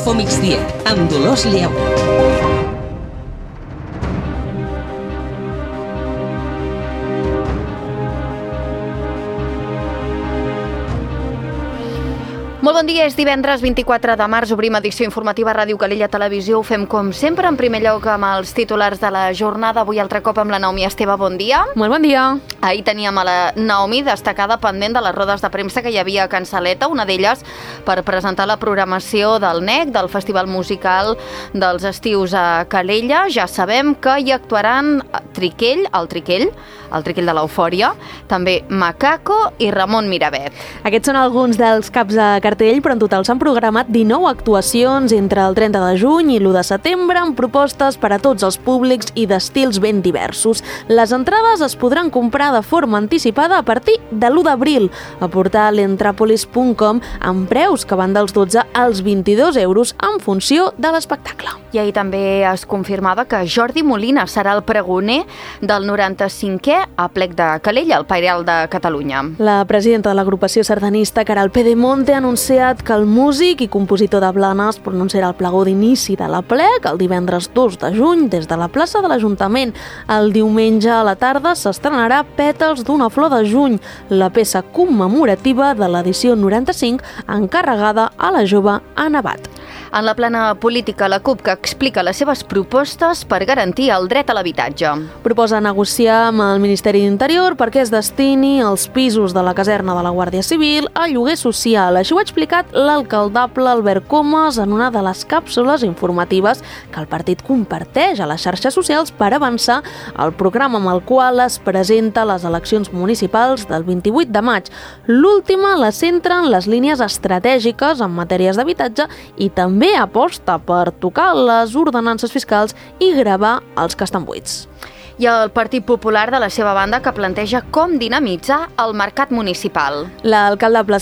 Infomigdia, amb Dolors Lleó. Molt bon dia, és divendres 24 de març, obrim edició informativa a Ràdio Calella Televisió. Ho fem com sempre, en primer lloc amb els titulars de la jornada. Avui altre cop amb la Naomi Esteve, bon dia. Molt bon dia. Ahir teníem a la Naomi destacada pendent de les rodes de premsa que hi havia a Can Saleta, una d'elles per presentar la programació del NEC, del Festival Musical dels Estius a Calella. Ja sabem que hi actuaran Triquell, el Triquell de l'Eufòria, també Macaco i Ramon Miravet. Aquests són alguns dels caps de cartell, però en total s'han programat 19 actuacions entre el 30 de juny i l'1 de setembre amb propostes per a tots els públics i d'estils ben diversos. Les entrades es podran comprar de forma anticipada a partir de l'1 d'abril a portalentrapolis.com amb preus que van dels 12 als 22 euros en funció de l'espectacle. I ahir també es confirmava que Jordi Molina serà el pregoner del 95è Aplec de Calella, el Pairal de Catalunya. La presidenta de l'agrupació sardanista, Caral Pedemonte, ha anunciat que el músic i compositor de Blanes pronunciarà el pregó d'inici de l'Aplec el divendres 2 de juny des de la plaça de l'Ajuntament. El diumenge a la tarda s'estrenarà Pètals d'una flor de juny, la peça commemorativa de l'edició 95 encarregada a la jove Anna Bat. En la plana política, la CUP que explica les seves propostes per garantir el dret a l'habitatge. Proposa negociar amb el Ministeri d'Interior perquè es destini els pisos de la caserna de la Guàrdia Civil a lloguer social. Així ho ha explicat l'alcaldable Albert Comas en una de les càpsules informatives que el partit comparteix a les xarxes socials per avançar el programa amb el qual es presenta a les eleccions municipals del 28 de maig. L'última la centra en les línies estratègiques en matèries d'habitatge i també aposta per tocar les ordenances fiscals i gravar els que estan buits. I el Partit Popular, de la seva banda, que planteja com dinamitzar el mercat municipal. L'alcaldable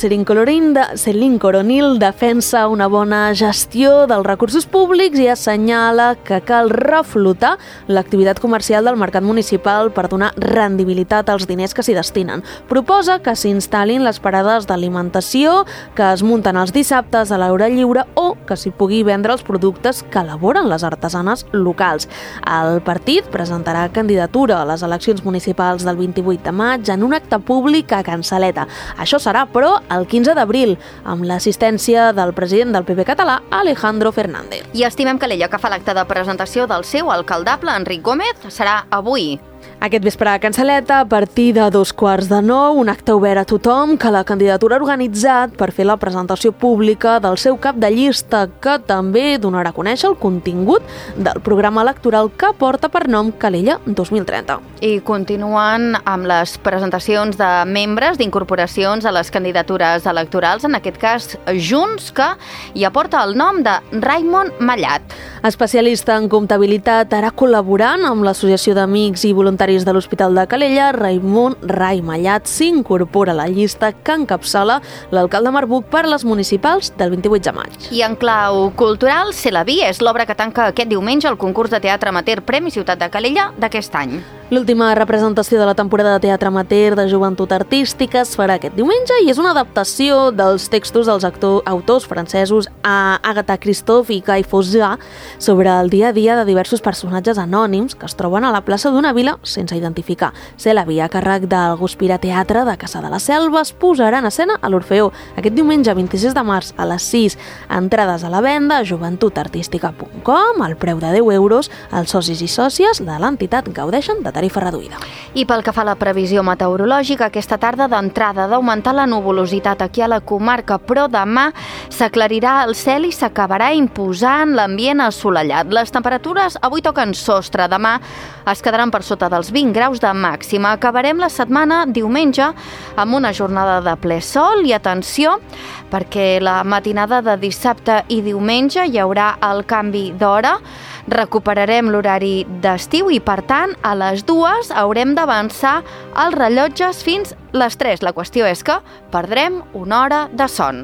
Celine Coronil defensa una bona gestió dels recursos públics i assenyala que cal reflotar l'activitat comercial del mercat municipal per donar rendibilitat als diners que s'hi destinen. Proposa que s'instal·lin les parades d'alimentació que es munten els dissabtes a l'hora lliure o que s'hi pugui vendre els productes que elaboren les artesanes locals. El partit presentarà candidatura a les eleccions municipals del 28 de maig en un acte públic a Can Saleta. Això serà, però, el 15 d'abril, amb l'assistència del president del PP català, Alejandro Fernández. I estimem Calella, que fa l'acte de presentació del seu alcaldable, Enric Gómez, serà avui. Aquest vespre a Can Saleta, a partir de 8:45, un acte obert a tothom que la candidatura ha organitzat per fer la presentació pública del seu cap de llista, que també donarà a conèixer el contingut del programa electoral que porta per nom Calella 2030. I continuen amb les presentacions de membres d'incorporacions a les candidatures electorals, en aquest cas Junts, que hi aporta el nom de Raimon Mallat. Especialista en comptabilitat, ara col·laborant amb l'Associació d'Amics i Voluntaris de l'Hospital de Calella, Raimon Rai Mallat s'incorpora a la llista que encapçala l'alcalde Marbuc per les municipals del 28 de maig. I en clau cultural, C'est la vie és l'obra que tanca aquest diumenge el concurs de teatre amateur Premi Ciutat de Calella d'aquest any. L'última representació de la temporada de teatre amateur de joventut artística es farà aquest diumenge i és una adaptació dels textos dels autors francesos Agatha Christophe i Guy Fawkes sobre el dia a dia de diversos personatges anònims que es troben a la plaça d'una vila sense identificar. C'est la vie, a càrrec del Guspira Teatre de Cassà de la Selva, es posarà en escena a l'Orfeó aquest diumenge 26 de març a les 6. Entrades a la venda a joventutartística.com, al preu de 10 euros. Els socis i sòcies de l'entitat gaudeixen de tarifa reduïda. I pel que fa a la previsió meteorològica, aquesta tarda d'entrada d'augmentar la nuvolositat aquí a la comarca, però demà s'aclarirà el cel i s'acabarà imposant l'ambient assolellat. Les temperatures avui toquen sostre, demà es quedaran per sota dels 20 graus de màxima. Acabarem la setmana diumenge amb una jornada de ple sol i atenció, perquè la matinada de dissabte i diumenge hi haurà el canvi d'hora. Recuperarem l'horari d'estiu i, per tant, a les 2 haurem d'avançar els rellotges fins les 3. La qüestió és que perdrem una hora de son.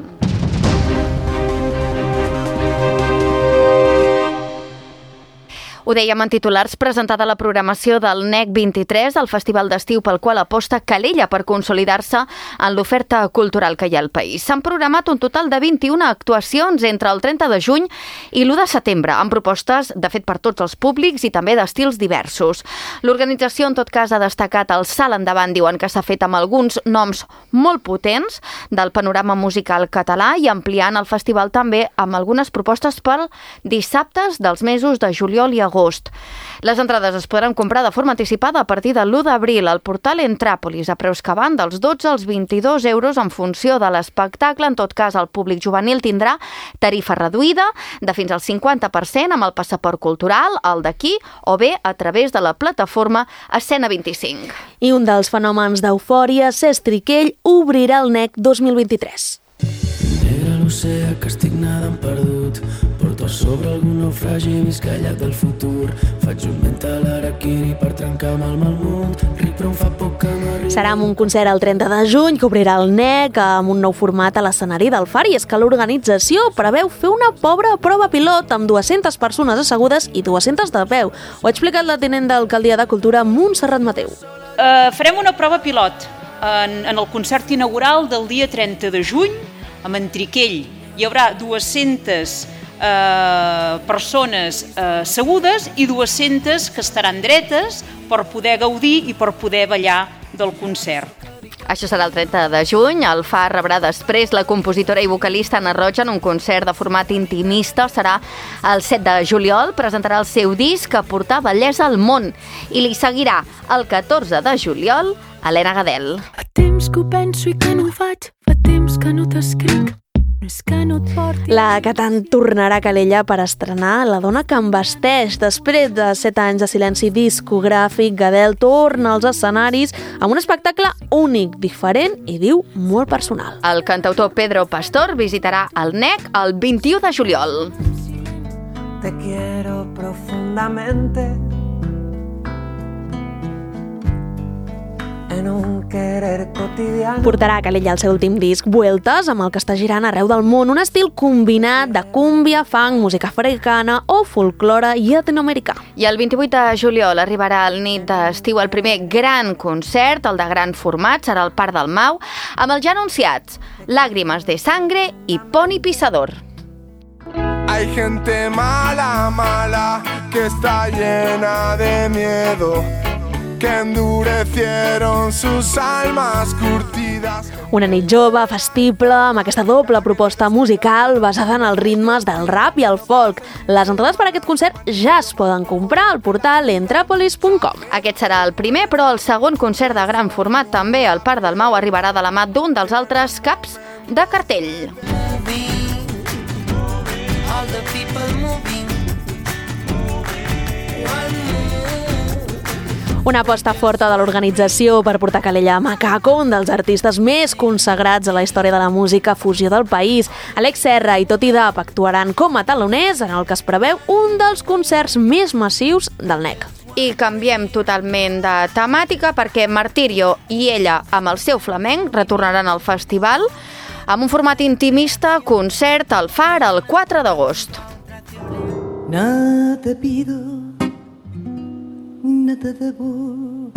Ho dèiem en titulars, presentada la programació del NEC 23, el festival d'estiu pel qual aposta Calella per consolidar-se en l'oferta cultural que hi ha al país. S'han programat un total de 21 actuacions entre el 30 de juny i l'1 de setembre, amb propostes, de fet, per tots els públics i també d'estils diversos. L'organització, en tot cas, ha destacat el salt endavant, diuen que s'ha fet amb alguns noms molt potents del panorama musical català i ampliant el festival també amb algunes propostes per dissabtes dels mesos de juliol i agost. Les entrades es podran comprar de forma anticipada a partir de l'1 d'abril al portal Entràpolis, a preus que van dels 12 als 22 euros en funció de l'espectacle. En tot cas, el públic juvenil tindrà tarifa reduïda de fins al 50% amb el passaport cultural, el d'aquí, o bé a través de la plataforma Escena 25. I un dels fenòmens d'eufòria, Cesc Triquell, obrirà el NEC 2023. Negre l'oceà que estic nadant perdut, porto a sobre algun naufragi i visc al llac del futur. Faig un mental harakiri per trencar amb el mal món. Ric però em fa poc que m'arribi. Serà amb un concert el 30 de juny que obrirà el NEC amb un nou format a l'escenari del Far, i és que l'organització preveu fer una pobra prova pilot amb 200 persones assegudes i 200 de peu. Ho ha explicat la tinent d'alcaldia de Cultura, Montserrat Mateu. Farem una prova pilot en el concert inaugural del dia 30 de juny amb en Triquell. Hi haurà 200 persones assegudes i 200 que estaran dretes per poder gaudir i per poder ballar del concert. Això serà el 30 de juny. El Far rebrà després la compositora i vocalista Anna Roig en un concert de format intimista. Serà el 7 de juliol. Presentarà el seu disc a portar bellesa al món. I li seguirà el 14 de juliol Helena Gadel. Fa temps que ho penso i que no ho faig. Fa temps que no t'escric. No és que no et porti... La cantant tornarà a Calella per estrenar La dona que em vesteix. Després de 7 anys de silenci discogràfic, Gadel torna als escenaris amb un espectacle únic, diferent i, diu, molt personal. El cantautor Pedro Pastor visitarà el NEC el 21 de juliol. Te quiero profundamente en un querer cotidiano. Portarà a Calella el seu últim disc, Vueltas, amb el que està girant arreu del món, un estil combinat de cúmbia, funk, música africana o folklore llatinoamericà. I el 28 de juliol arribarà al nit d'estiu el primer gran concert, el de gran format, serà al Parc del Mau, amb els ja anunciats Lágrimas de Sangre i Pony Pisador. Hay gente mala, mala, que está llena de miedo, que endurecieron sus almas curtidas. Una nit jove, festible, amb aquesta doble proposta musical basada en els ritmes del rap i el folk. Les entrades per a aquest concert ja es poden comprar al portal entrapolis.com. Aquest serà el primer, però el segon concert de gran format també al Parc del Mau arribarà de la mà d'un dels altres caps de cartell. Una aposta forta de l'organització per portar Calella a Macaco, un dels artistes més consagrats a la història de la música fusió del país. Alex Serra i Toti Dap actuaran com a taloners en el que es preveu un dels concerts més massius del NEC. I canviem totalment de temàtica perquè Martirio i ella, amb el seu flamenc, retornaran al festival amb un format intimista, concert al Far el 4 d'agost. Nada te pido, nada debo.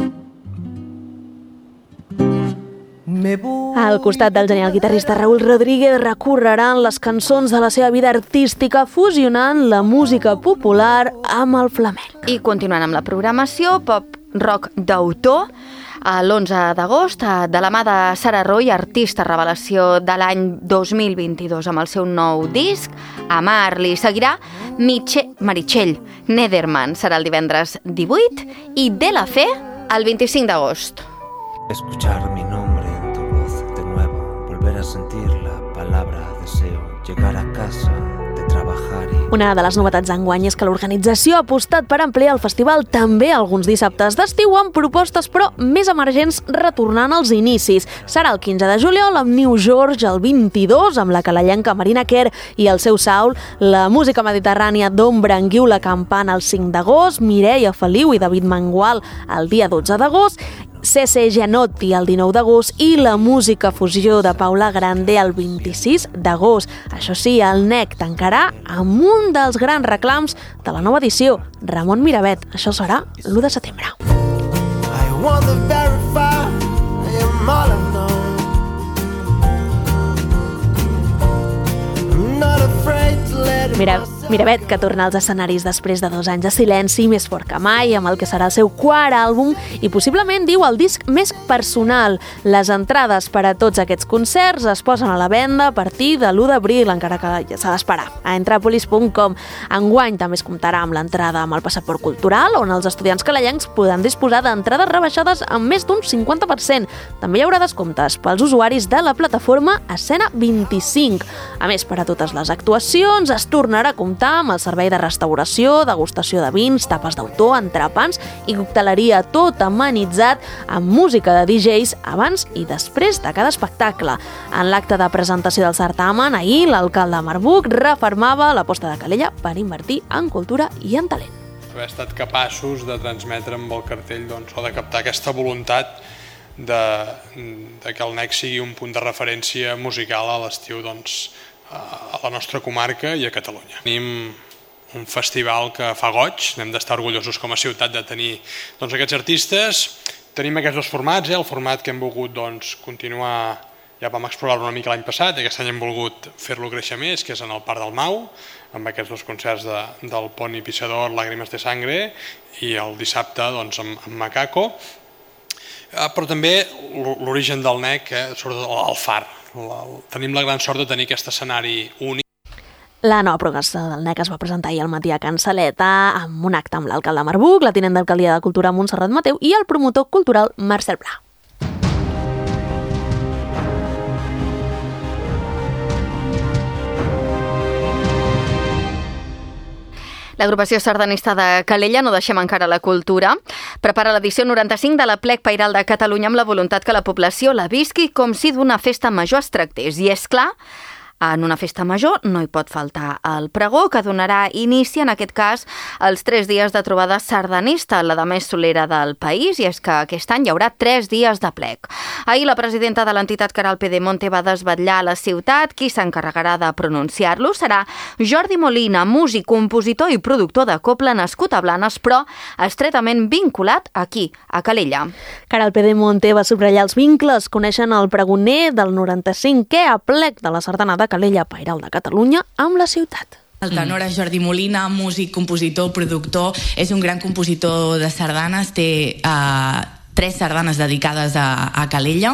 Al costat del genial guitarrista Raúl Rodríguez recorreran les cançons de la seva vida artística fusionant la música popular amb el flamenc. I continuant amb la programació, pop rock d'autor, l'11 d'agost, de la mà de Sara Roy, artista revelació de l'any 2022 amb el seu nou disc, Amar. Li seguirà Meritxell Nederman, serà el divendres 18, i De La Fe el 25 d'agost. Escuchar mi nombre en tu voz de nuevo, volver a sentir la palabra deseo, llegar a casa de trabajar y... Una de les novetats d'enguany és que l'organització ha apostat per ampliar el festival també alguns dissabtes d'estiu amb propostes però més emergents retornant als inicis. Serà el 15 de juliol amb New George, el 22 amb la calellenca Marina Kerr i el seu Saul, la música mediterrània d'On Branguiu la Campana el 5 d'agost, Mireia Feliu i David Mangual el dia 12 d'agost C.C. Gianotti el 19 d'agost i la música fusió de Paula Grande el 26 d'agost. Això sí, el NEC tancarà amb un dels grans reclams de la nova edició, Ramon Miravet. Això serà l'1 de setembre. I want to verify I am all alone. I'm not afraid to let it Miravet, que torna als escenaris després de 2 anys de silenci, més fort que mai, amb el que serà el seu quart àlbum i possiblement, diu, el disc més personal. Les entrades per a tots aquests concerts es posen a la venda a partir de l'1 d'abril, encara que ja s'ha d'esperar, a entrapolis.com. Enguany també es comptarà amb l'entrada amb el passaport cultural, on els estudiants calellencs podran disposar d'entrades rebaixades amb més d'un 50%. També hi haurà descomptes pels usuaris de la plataforma Escena 25. A més, per a totes les actuacions es tornarà a comptar amb el servei de restauració, degustació de vins, tapes d'autor, entrepans i cocteleria, tot amenitzat amb música de DJs abans i després de cada espectacle. En l'acte de presentació del certamen, ahir l'alcalde Marbuc refermava l'aposta de Calella per invertir en cultura i en talent. Haver estat capaços de transmetre amb el cartell o de captar aquesta voluntat de que el NEC sigui un punt de referència musical a l'estiu a la nostra comarca i a Catalunya. Tenim un festival que fa goig, n'hem d'estar orgullosos com a ciutat de tenir aquests artistes. Tenim aquests dos formats, el format que hem volgut continuar, ja vam explorar-lo una mica l'any passat, i aquest any hem volgut fer-lo créixer més, que és en el Parc del Mau, amb aquests dos concerts del Pont i Pissador, Lágrimas de Sangre, i el dissabte amb Macaco. Però també l'origen del NEC, sobretot el Far. Tenim la gran sort de tenir aquest escenari únic. La nova programació del NEC es va presentar ahir al matí a Can Saleta amb un acte amb l'alcalde Marbuc, la tinent d'alcaldia de Cultura Montserrat Mateu i el promotor cultural Marcel Pla. L'agrupació sardanista de Calella, no deixem encara la cultura, prepara l'edició 95 de la Plec Pairal de Catalunya amb la voluntat que la població la visqui com si d'una festa major es tractés. I és clar, en una festa major no hi pot faltar el pregó, que donarà inici, en aquest cas, als 3 dies de trobada sardanista, la de més solera del país, i és que aquest any hi haurà 3 dies de plec. Ahir la presidenta de l'entitat Caral Pedemonte va desvetllar a la ciutat qui s'encarregarà de pronunciar-lo. Serà Jordi Molina, músic, compositor i productor de cobla nascut a Blanes, però estretament vinculat aquí, a Calella. Caral Pedemonte va subratllar els vincles, coneixen el pregoner del 95è aplec de la sardana de Calella Pairal de Catalunya amb la ciutat. El tenor és Jordi Molina, músic, compositor, productor, és un gran compositor de sardanes, té 3 sardanes dedicades a Calella.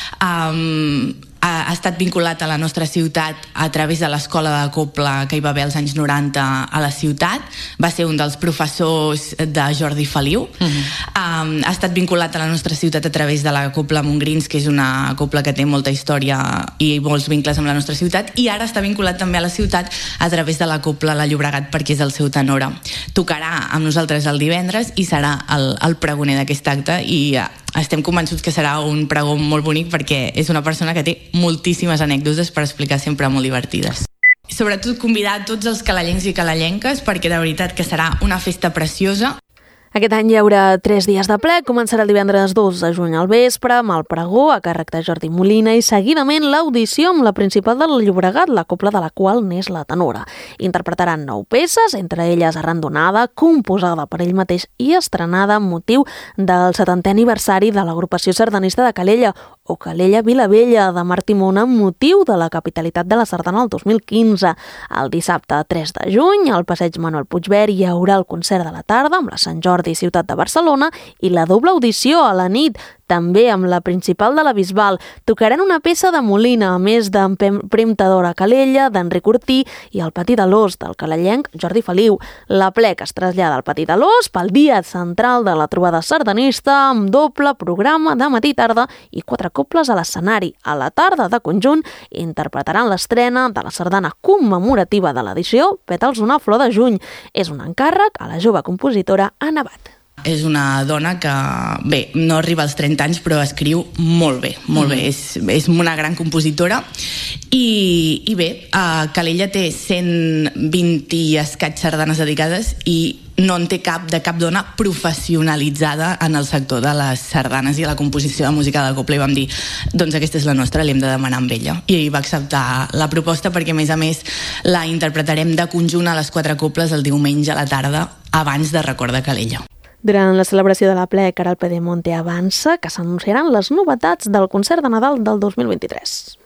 Ha estat vinculat a la nostra ciutat a través de l'escola de cobla que hi va haver als anys 90 a la ciutat. Va ser un dels professors de Jordi Feliu. Ha estat vinculat a la nostra ciutat a través de la cobla Montgrins, que és una cobla que té molta història i molts vincles amb la nostra ciutat, i ara està vinculat també a la ciutat a través de la cobla La Llobregat, perquè és el seu tenora. Tocarà amb nosaltres el divendres i serà el pregoner d'aquest acte, i estem convençuts que serà un pregó molt bonic perquè és una persona que té moltíssimes anècdotes per explicar, sempre molt divertides. Sobretot convidar tots els calellencs i calellenques, perquè de veritat que serà una festa preciosa. Aquest any hi haurà 3 dies de plec, començarà el divendres 2 de juny al vespre amb el pregó a càrrec de Jordi Molina i seguidament l'audició amb la principal de la Llobregat, la cobla de la qual n'és la tenora. Interpretaran 9 peces, entre elles Arrandonada, composada per ell mateix i estrenada amb motiu del 70è aniversari de l'agrupació sardanista de Calella, o Calella Vilavella, de Martí Mona, amb motiu de la capitalitat de la sardana el 2015. El dissabte 3 de juny, al passeig Manuel Puigvert, hi haurà el concert de la tarda amb la Sant Jordi Ciutat de Barcelona i la doble audició a la nit, també amb la principal de la Bisbal. Tocaran una peça de Molina, a més d'en Prim Tadora Calella, d'Enric Ortí i el Patí de l'Ós, del calellenc Jordi Feliu. La plec es trasllada al Patí de l'Ós pel dia central de la trobada sardanista, amb doble programa de matí i tarda i 4 coples a l'escenari. A la tarda, de conjunt, interpretaran l'estrena de la sardana commemorativa de l'edició Pètals d'una flor de juny. És un encàrrec a la jove compositora Anna Bat. És una dona que, bé, no arriba als 30 anys, però escriu molt bé, molt bé. És una gran compositora. I bé, Calella té 120 i escaig sardanes dedicades i no en té cap dona professionalitzada en el sector de les sardanes i la composició de música de cobla, i vam dir, doncs aquesta és la nostra, l'hem de demanar amb ella. I ell va acceptar la proposta perquè, a més, la interpretarem de conjunt a les 4 cobles el diumenge a la tarda, abans de Record de Calella. Durant la celebració de l'Aplec, ara el Pedemonte avança que s'anunciaran les novetats del concert de Nadal del 2023.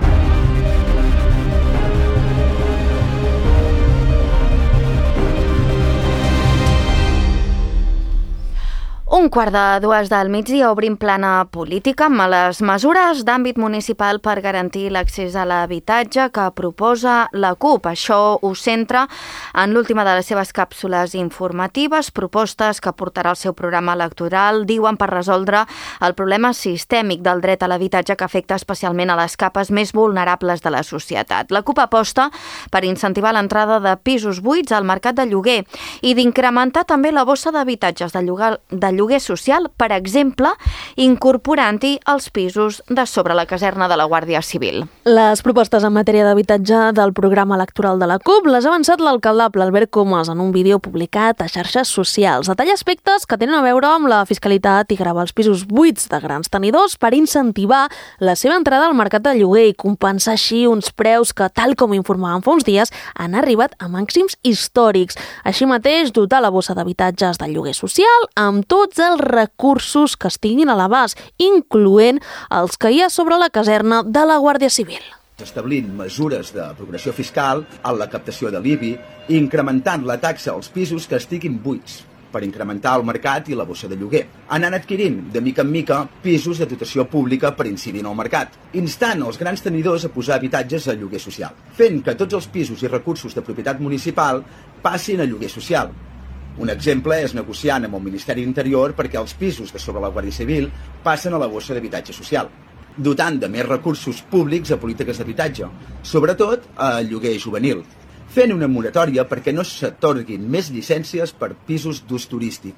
Un quart de 2 del migdia obrim plana política amb les mesures d'àmbit municipal per garantir l'accés a l'habitatge que proposa la CUP. Això ho centra en l'última de les seves càpsules informatives, propostes que portarà el seu programa electoral, diuen, per resoldre el problema sistèmic del dret a l'habitatge que afecta especialment a les capes més vulnerables de la societat. La CUP aposta per incentivar l'entrada de pisos buits al mercat de lloguer i d'incrementar també la bossa d'habitatges de lloguer social, per exemple, incorporant-hi els pisos de sobre la caserna de la Guàrdia Civil. Les propostes en matèria d'habitatge del programa electoral de la CUP les ha avançat l'alcaldable Albert Comas en un vídeo publicat a xarxes socials. Detalla aspectes que tenen a veure amb la fiscalitat i gravar els pisos buits de grans tenidors per incentivar la seva entrada al mercat de lloguer i compensar així uns preus que, tal com informaven fa uns dies, han arribat a màxims històrics. Així mateix, dotar la bossa d'habitatges de lloguer social amb tots els recursos que estiguin a l'abast, incloent els que hi ha sobre la caserna de la Guàrdia Civil. Establint mesures de progressió fiscal en la captació de l'IBI i incrementant la taxa als pisos que estiguin buits per incrementar el mercat i la bossa de lloguer. Anant adquirint, de mica en mica, pisos de dotació pública per incidir en el mercat, instant els grans tenidors a posar habitatges a lloguer social, fent que tots els pisos i recursos de propietat municipal passin a lloguer social. Un exemple és negociant amb el Ministeri d'Interior perquè els pisos de sobre la Guàrdia Civil passen a la bossa d'habitatge social, dotant de més recursos públics a polítiques d'habitatge, sobretot a lloguer juvenil, fent una moratòria perquè no s'atorguin més llicències per pisos d'ús turístic.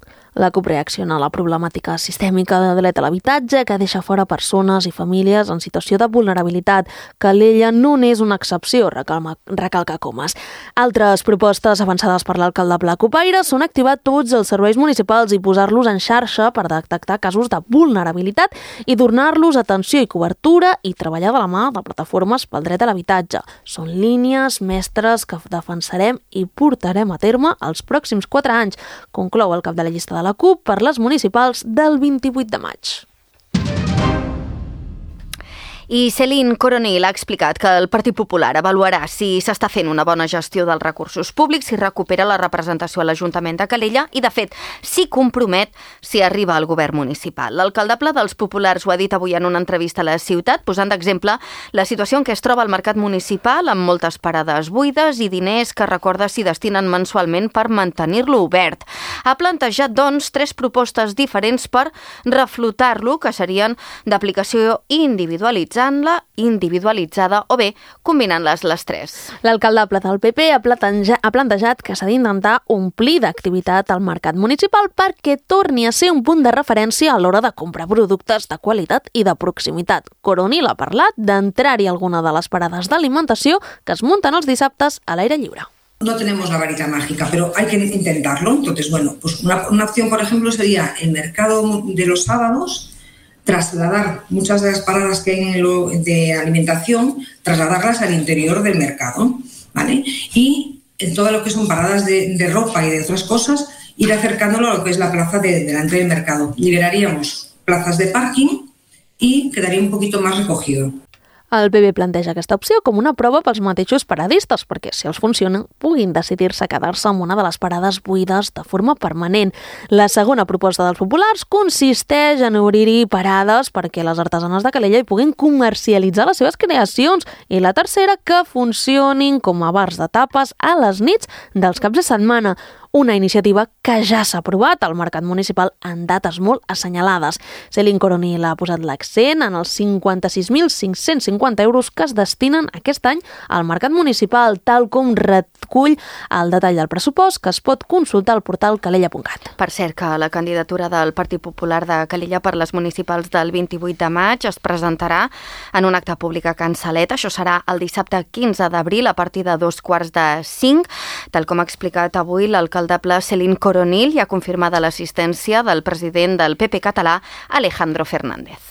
La CUP reacciona a la problemàtica sistèmica de dret a l'habitatge que deixa fora persones i famílies en situació de vulnerabilitat. Calella no n'és una excepció, recalca Comas. Altres propostes avançades per l'alcaldable cupaire són activar tots els serveis municipals i posar-los en xarxa per detectar casos de vulnerabilitat i donar-los atenció i cobertura i treballar de la mà de plataformes pel dret a l'habitatge. Són línies mestres que defensarem i portarem a terme els pròxims 4 anys, conclou el cap de la llista de la CUP per les municipals del 28 de maig. I Céline Coronil ha explicat que el Partit Popular avaluarà si s'està fent una bona gestió dels recursos públics, si recupera la representació a l'Ajuntament de Calella i, de fet, s'hi compromet si arriba al govern municipal. L'alcaldable dels Populars ho ha dit avui en una entrevista a La Ciutat, posant d'exemple la situació en què es troba el mercat municipal, amb moltes parades buides i diners que, recorda, s'hi destinen mensualment per mantenir-lo obert. Ha plantejat, doncs, 3 propostes diferents per reflotar-lo, que serien d'aplicació individualitzada o bé combinant-les les 3. L'alcaldable del PP ha plantejat que s'ha d'intentar omplir d'activitat al mercat municipal perquè torni a ser un punt de referència a l'hora de comprar productes de qualitat i de proximitat. Coronil ha parlat d'entrar-hi alguna de les parades d'alimentació que es munten els dissabtes a l'aire lliure. No tenemos la varita mágica, pero hay que intentarlo. Entonces, bueno, pues una opción, por ejemplo, sería el mercado de los sábados, trasladar muchas de las paradas que hay de alimentación, trasladarlas al interior del mercado, ¿vale? Y en todo lo que son paradas de ropa y de otras cosas, ir acercándolo a lo que es la plaza delante del mercado. Liberaríamos plazas de parking y quedaría un poquito más recogido. El PP planteja aquesta opció com una prova pels mateixos paradistes, perquè si els funciona, puguin decidir-se a quedar-se amb una de les parades buides de forma permanent. La segona proposta dels populars consisteix en obrir-hi parades perquè les artesanes de Calella hi puguin comercialitzar les seves creacions, i la tercera, que funcionin com a bars de tapes a les nits dels caps de setmana. Una iniciativa que ja s'ha aprovat al mercat municipal en dates molt assenyalades. Céline Coronil ha posat l'accent en els 56.550 250 euros que es destinen aquest any al mercat municipal, tal com recull el detall del pressupost que es pot consultar al portal calella.cat. Per cert, que la candidatura del Partit Popular de Calella per les municipals del 28 de maig es presentarà en un acte públic a Can Salet. Això serà el dissabte 15 d'abril a partir de 4:45. Tal com ha explicat avui l'alcaldable Céline Coronil, i ha confirmada l'assistència del president del PP català, Alejandro Fernández.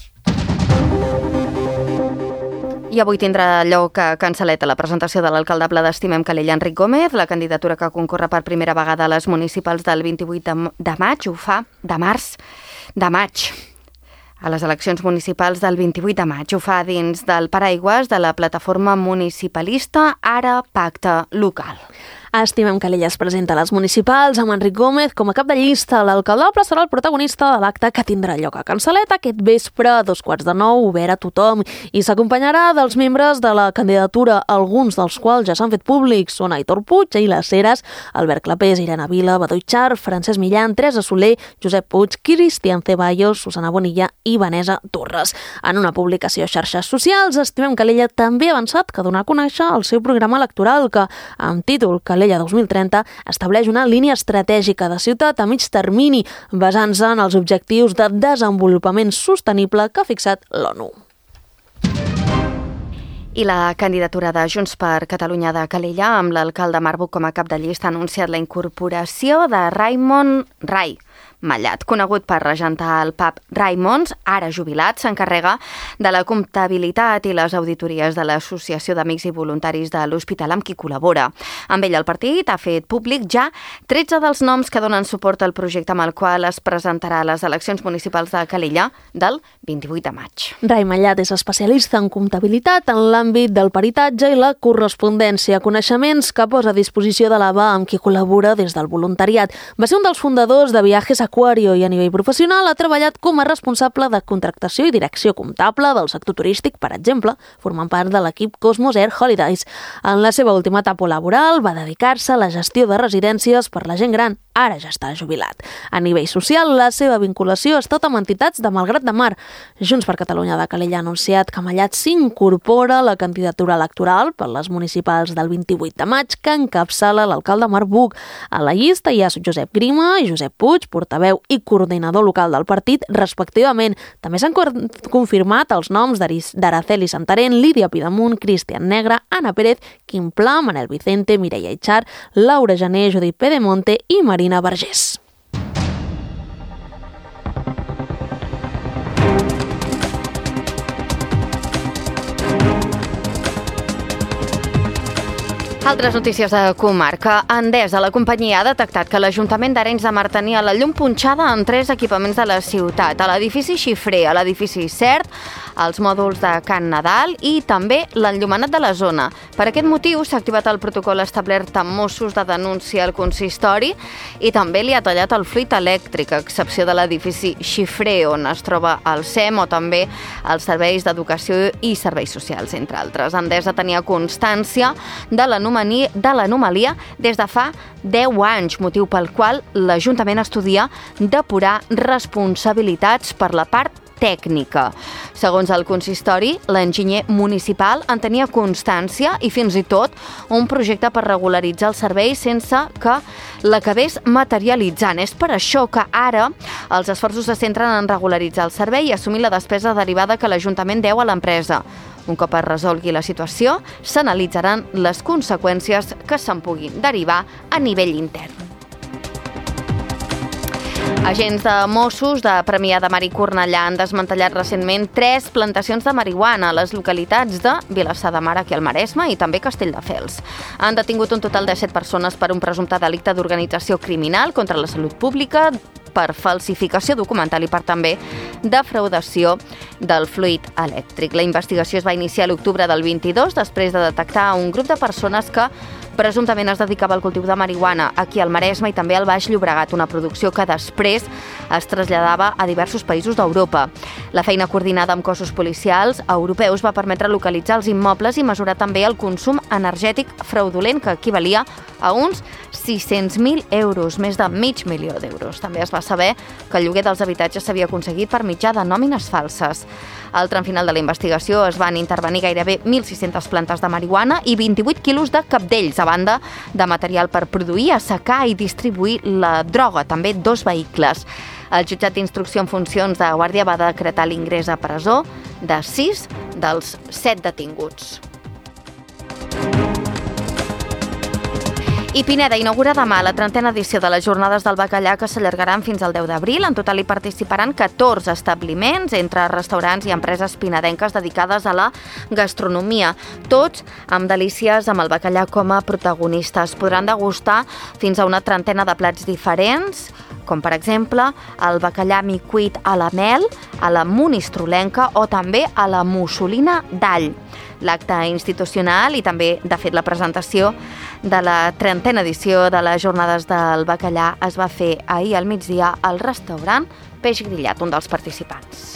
I avui tindrà lloc a Can Salet la presentació de l'alcaldable d'Estimem Calella, Enric Gómez. La candidatura que concorre per primera vegada a les municipals del 28 de maig ho fa de maig. A les eleccions municipals del 28 de maig ho fa dins del paraigües de la plataforma municipalista Ara Pacte Local. Estimem Calella es presenta a les municipals amb Enric Gómez com a cap de llista. L'alcaldable serà el protagonista de l'acte que tindrà lloc a Can Salet aquest vespre a 8:45, obert a tothom, i s'acompanyarà dels membres de la candidatura, alguns dels quals ja s'han fet públics. Són Aitor Puig, Eila Ceres, Albert Clapés, Irene Vila, Badoi Char, Francesc Millán, Teresa Soler, Josep Puig, Cristian Ceballos, Susana Bonilla i Vanessa Torres. En una publicació a xarxes socials, Estimem Calella també ha avançat que donar a conèixer el seu programa electoral que, amb títol Calella 2030, estableix una línia estratègica de ciutat a mig termini, basant-se en els objectius de desenvolupament sostenible que ha fixat l'ONU. I la candidatura de Junts per Catalunya de Calella, amb l'alcalde Marbuc com a cap de llista, ha anunciat la incorporació de Raimon Rai Mallat, conegut per regentar el pub Raimonds, ara jubilat, s'encarrega de la comptabilitat i les auditories de l'Associació d'Amics i Voluntaris de l'Hospital amb qui col·labora. Amb ell el partit ha fet públic ja 13 dels noms que donen suport al projecte amb el qual es presentarà a les eleccions municipals de Calella del 28 de maig. Rai Mallat és especialista en comptabilitat en l'àmbit del peritatge i la correspondència, coneixements que posa a disposició de l'ABA amb qui col·labora des del voluntariat. Va ser un dels fundadors de Viajes Aquario i a nivell professional ha treballat com a responsable de contractació i direcció comptable del sector turístic, per exemple, formant part de l'equip Cosmos Air Holidays. En la seva última etapa laboral va dedicar-se a la gestió de residències per la gent gran. Ara ja està jubilat. A nivell social, la seva vinculació ha estat amb entitats de Malgrat de Mar. Junts per Catalunya de Calella ha anunciat que Mallat s'incorpora a la candidatura electoral per les municipals del 28 de maig que encapçala l'alcalde Marbuc. A la llista hi ha Josep Grima i Josep Puig, portaveu i coordinador local del partit, respectivament. També s'han confirmat els noms d'Araceli Santarén, Lídia Pidamunt, Cristian Negre, Anna Pérez, Quim Pla, Manel Vicente, Mireia Itxar, Laura Jané, Judit Pedemonte i Marina Vergés. Altres notícies de comarca. Endesa, la companyia ha detectat que l'Ajuntament d'Arenys de Mar tenia la llum punxada en 3 equipaments de la ciutat, a l'edifici Xifrer, a l'edifici Cert, als mòduls de Can Nadal i també l'enllumenat de la zona. Per aquest motiu s'ha activat el protocol establert amb Mossos de denúncia al consistori i també li ha tallat el fluid elèctric, a excepció de l'edifici Xifrer, on es troba el SEM o també els serveis d'educació i serveis socials, entre altres. Endesa tenia constància de l'anomalia des de fa 10 anys, motiu pel qual l'Ajuntament estudia depurar responsabilitats per la part tècnica. Segons el consistori, l'enginyer municipal en tenia constància i fins i tot un projecte per regularitzar el servei sense que l'acabés materialitzant. És per això que ara els esforços se centren en regularitzar el servei i assumir la despesa derivada que l'Ajuntament deu a l'empresa. Un cop es resolgui la situació, s'analitzaran les conseqüències que se'n puguin derivar a nivell intern. Agents de Mossos de Premià de Mar i Cornellà han desmantellat recentment 3 plantacions de marihuana a les localitats de Vilassar de Mar, aquí al Maresme, i també Castelldefels. Han detingut un total de 7 persones per un presumpte delicte d'organització criminal contra la salut pública, per falsificació documental i per també defraudació del fluid elèctric. La investigació es va iniciar a l'octubre del 22 després de detectar un grup de persones que presumptament es dedicava al cultiu de marihuana aquí al Maresme i també al Baix Llobregat, una producció que després es traslladava a diversos països d'Europa. La feina coordinada amb cossos policials europeus va permetre localitzar els immobles i mesurar també el consum energètic fraudulent que equivalia a uns 600.000 euros, més de $500.000. També es va saber que el lloguer dels habitatges s'havia aconseguit per mitjà de nòmines falses. Al tram final de la investigació es van intervenir gairebé 1.600 plantes de marihuana i 28 quilos de cabdells, a banda de material per produir, assecar i distribuir la droga, també 2 vehicles. El jutjat d'instrucció en funcions de Guàrdia va decretar l'ingrés a presó de 6 dels 7 detinguts. I Pineda inaugura demà la 30a edició de les Jornades del Bacallà, que s'allargaran fins al 10 d'abril. En total hi participaran 14 establiments, entre restaurants i empreses pinedenques dedicades a la gastronomia, tots amb delícies amb el bacallà com a protagonistes. Podran degustar fins a una 30a de plats diferents, com per exemple el bacallà micuit a la mel, a la monistrolenca o també a la mussolina d'all. L'acte institucional i també, de fet, la presentació de la 30a edició de les Jornades del Bacallà es va fer ahir al migdia al restaurant Peix Grillat, un dels participants.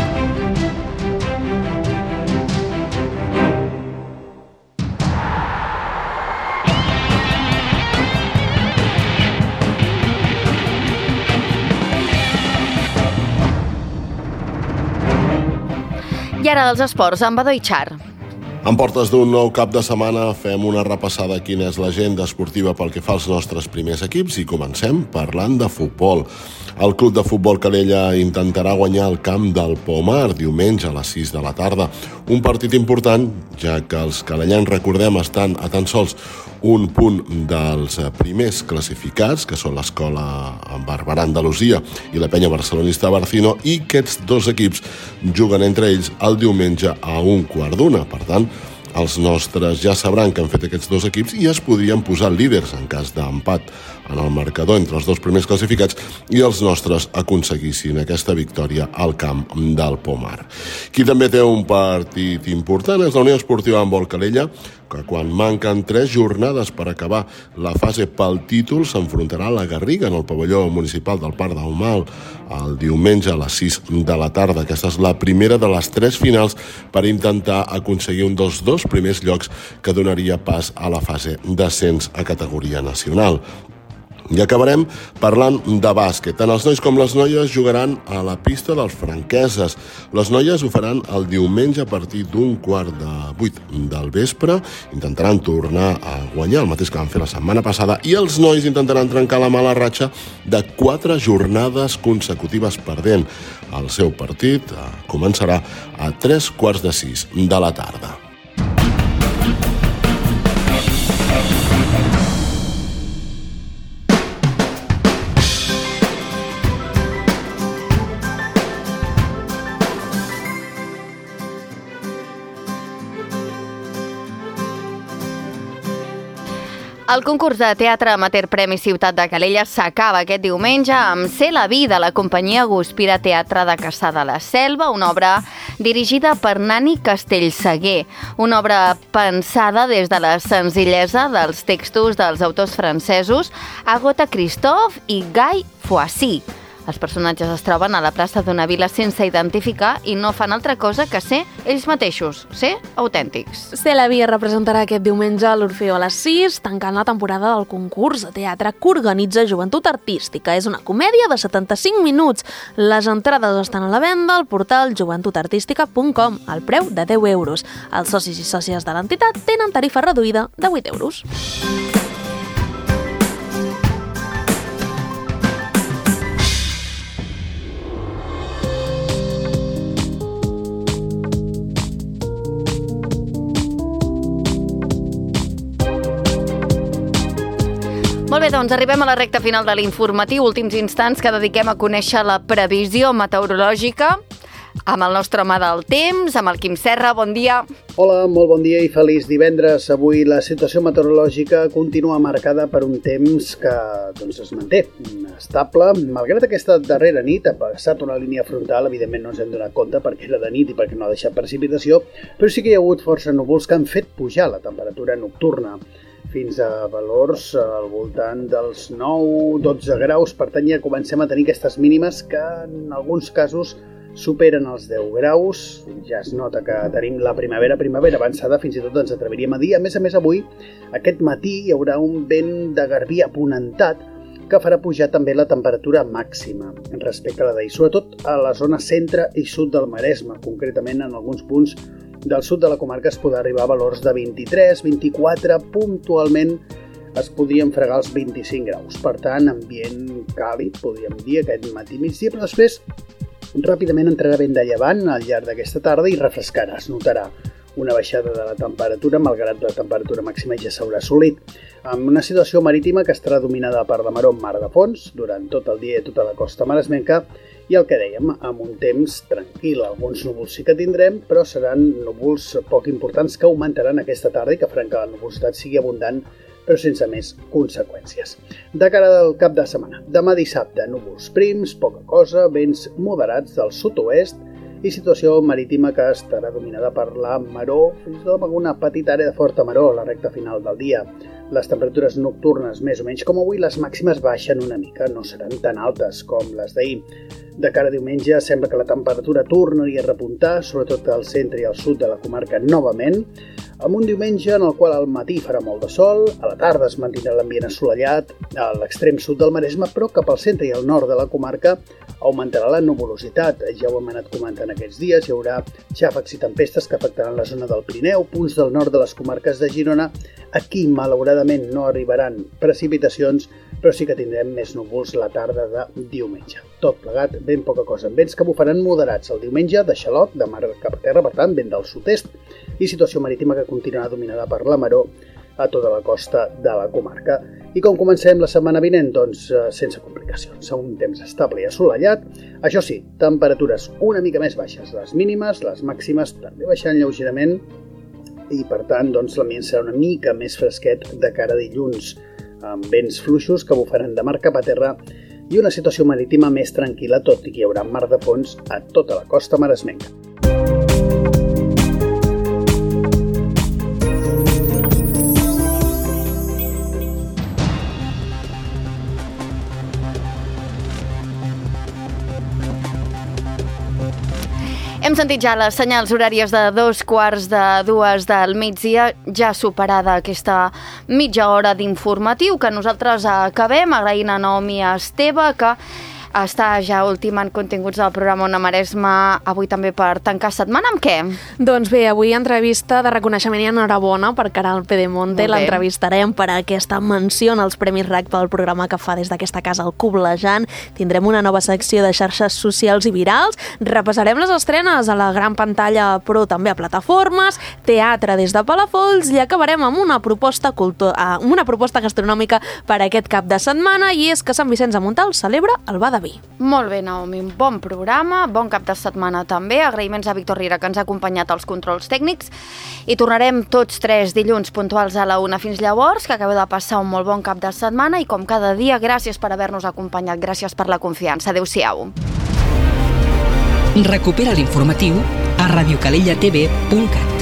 I ara els esports, amb Badó i Char. En portes d'un nou cap de setmana fem una repassada a quina és l'agenda esportiva pel que fa als nostres primers equips i comencem parlant de futbol. El Club de Futbol Calella intentarà guanyar el camp del Pomar diumenge a les 6 de la tarda. Un partit important, ja que els calellans, recordem, estan a tan sols un punt dels primers classificats, que són l'Escola Barberà Andalusia i la Penya Barcelonista Barcino, i aquests dos equips juguen entre ells el diumenge a 1:15. Per tant, els nostres ja sabran que han fet aquests dos equips i es podrien posar líders en cas d'empat en el marcador entre els dos primers classificats i els nostres aconseguissin aquesta victòria al camp del Pomar. Qui també té un partit important és la Unió Esportiva Handbol Calella, que quan manquen 3 jornades per acabar la fase pel títol s'enfrontarà a la Garriga en el pavelló municipal del Parc d'Aumal el diumenge a les 6 de la tarda. Aquesta és la primera de les 3 finals per intentar aconseguir un dels 2 primers llocs que donaria pas a la fase d'ascens a categoria nacional. I acabarem parlant de bàsquet. Tant els nois com les noies jugaran a la pista dels Franqueses. Les noies ho faran el diumenge a partir d'7:15 del vespre. Intentaran tornar a guanyar el mateix que van fer la setmana passada i els nois intentaran trencar la mala ratxa de 4 jornades consecutives perdent. El seu partit començarà a 5:45 de la tarda. El concurs de teatre amateur Premi Ciutat de Calella s'acaba aquest diumenge amb Ser la vida, la companyia Guspira Teatre de Cassà de la Selva, una obra dirigida per Nani Castellsaguer, una obra pensada des de la senzillesa dels textos dels autors francesos Agatha Christophe i Guy Foissy. Els personatges es troben a la plaça d'una vila sense identificar i no fan altra cosa que ser ells mateixos, ser autèntics. Ser la Via representarà aquest diumenge a l'Orfeó a les 6, tancant la temporada del concurs de teatre que organitza Joventut Artística. És una comèdia de 75 minuts. Les entrades estan a la venda al portal joventutartística.com, al preu de 10 euros. Els socis i sòcies de l'entitat tenen tarifa reduïda de 8 euros. Molt bé, doncs arribem a la recta final de l'informatiu, últims instants que dediquem a conèixer la previsió meteorològica amb el nostre home del temps, amb el Quim Serra. Bon dia. Hola, molt bon dia i feliç divendres. Avui la situació meteorològica continua marcada per un temps que es manté estable. Malgrat aquesta darrera nit ha passat una línia frontal, evidentment no ens hem donat compte perquè era de nit i perquè no ha deixat precipitació, però sí que hi ha hagut força núvols que han fet pujar la temperatura nocturna fins a valors al voltant dels 9-12 graus. Per tant, ja comencem a tenir aquestes mínimes que en alguns casos superen els 10 graus, ja es nota que tenim la primavera avançada, fins i tot ens atreviríem a dir. A més, avui, aquest matí hi haurà un vent de garbí aponentat que farà pujar també la temperatura màxima respecte a la d'ahir, sobretot a la zona centre i sud del Maresme. Concretament, en alguns punts del sud de la comarca es podrà arribar a valors de 23, 24, puntualment es podrien fregar els 25 graus. Per tant, ambient càlid, podríem dir, aquest matí-migdia, però després ràpidament entrarà vent de llevant al llarg d'aquesta tarda i refrescarà. Es notarà una baixada de la temperatura, malgrat la temperatura màxima ja s'haurà assolit. Amb una situació marítima que estarà dominada per la maror mar de fons durant tot el dia i tota la costa maresmenca, i el que dèiem, amb un temps tranquil. Alguns núvols sí que tindrem, però seran núvols poc importants que augmentaran aquesta tarda i que faran que la nuvolositat sigui abundant, però sense més conseqüències. De cara al cap de setmana, demà dissabte, núvols prims, poca cosa, vents moderats del sud-oest i situació marítima que estarà dominada per la maror, fins i tot amb alguna petita àrea de forta maror a la recta final del dia. Les temperatures nocturnes, més o menys com avui, les màximes baixen una mica, no seran tan altes com les d'ahir. De cara a diumenge sembla que la temperatura tornaria a repuntar, sobretot al centre i al sud de la comarca novament, amb un diumenge en el qual al matí farà molt de sol, a la tarda es mantindrà l'ambient assolellat a l'extrem sud del Maresme, però cap al centre i al nord de la comarca augmentarà la nuvolositat. Ja ho hem anat comentant aquests dies, hi haurà xàfecs i tempestes que afectaran la zona del Pirineu, punts del nord de les comarques de Girona. Aquí, malauradament, no arribaran precipitacions, però sí que tindrem més núvols la tarda de diumenge. Tot plegat, ben poca cosa, amb vents que bufaran moderats el diumenge de xaloc, de mar cap a terra, per tant, vent del sud-est, i situació marítima que continuarà dominada per la maror a tota la costa de la comarca. I com comencem la setmana vinent? Doncs sense complicacions, un temps estable i assolellat. Això sí, temperatures una mica més baixes, les mínimes, les màximes també baixant lleugerament, i per tant doncs, l'ambient serà una mica més fresquet de cara a dilluns, amb vents fluixos que bufaran de mar cap a terra i una situació marítima més tranquil·la, tot i que hi haurà mar de fons a tota la costa maresmenca. Hem sentit ja les senyals horàries de 2:45 del migdia, ja superada aquesta mitja hora d'informatiu que nosaltres acabem, agraint a Naomi i a Esteve, que està ja ultimant continguts del programa Ona Maresme, avui també per tancar setmana. Amb què? Doncs bé, avui entrevista de reconeixement i enhorabona per Caral Pedemonte. L'entrevistarem per aquesta menció en els Premis RAC pel programa que fa des d'aquesta casa el Coblejant. Tindrem una nova secció de xarxes socials i virals. Repassarem les estrenes a la gran pantalla, però també a plataformes, teatre des de Palafolls, i acabarem amb una proposta gastronòmica per aquest cap de setmana, i és que Sant Vicenç de Montalt celebra el Bada Vi. Molt bé, Naomi, un bon programa, bon cap de setmana també. Agraïments a Víctor Riera, que ens ha acompanyat als controls tècnics, i tornarem tots 3 dilluns puntuals a la 1. Fins llavors, que acabeu de passar un molt bon cap de setmana, i com cada dia, gràcies per haver-nos acompanyat, gràcies per la confiança. Adéu-siau. Recupera l'informatiu a radiocalellatv.cat.